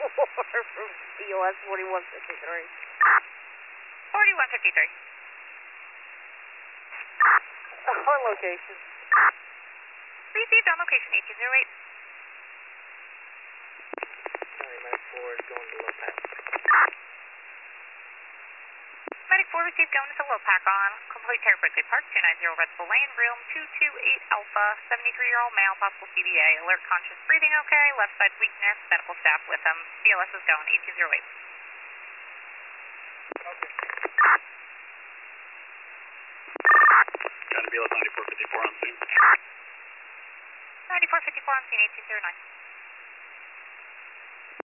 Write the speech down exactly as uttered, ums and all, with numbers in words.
from B O S forty-one fifty-three. forty-one fifty-three. On location. Received on location eighteen oh eight. Sorry, Medic four is going to low pack. Medic four received going to low pack on complete Terra Berkeley Park, two nine zero Red Bull Lane, room two two eight Alpha, seventy-three-year-old male, possible C B A, alert, conscious, breathing okay, left side weakness, medical staff with him. B L S is going eighteen oh eight. Okay. Got a B L S ninety-four fifty-four on scene. ninety-four fifty-four on scene eighteen oh nine.